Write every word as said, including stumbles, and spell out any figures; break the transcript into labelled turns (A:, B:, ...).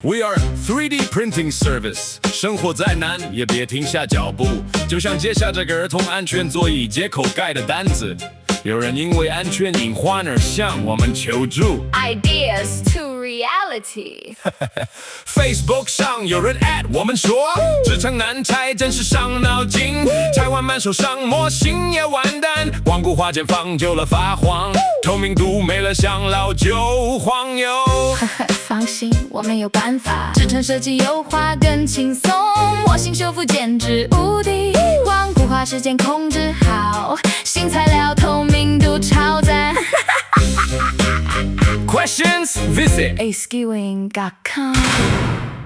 A: We are three D printing service， 生活再难也别停下脚步，就像接下这个儿童安全座椅接口盖的单子。有人因为安全隐患而向我们求助。
B: Ideas to reality 。
A: Facebook 上有人 at 我们说，职场难拆真是伤脑筋，拆完满手伤，模型也完蛋，光固化键放久了发黄，透明度没了像老旧黄油。
B: 放心，我们有办法，制成设计优化更轻松，模型修复简直无敌，光固化时间控制好，新材料透明度超赞。
A: Questions? Visit
B: a skewing dot com